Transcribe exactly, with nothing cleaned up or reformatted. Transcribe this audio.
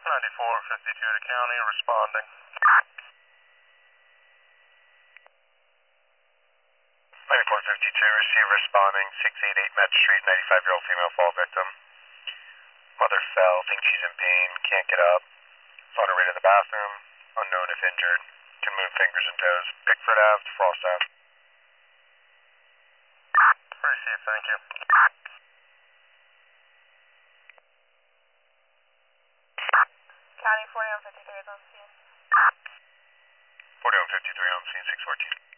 ninety-four fifty-two to county, responding. ninety-four fifty-two, receive responding, six eighty-eight Met Street, ninety-five-year-old female fall victim. Mother fell, thinks she's in pain, can't get up. Is on her way to the bathroom, unknown if injured, can move fingers and toes. Pickford Avenue, Frost Avenue. Receive, thank you. County forty-one fifty-three is on scene. forty-one fifty-three on scene, six fourteen.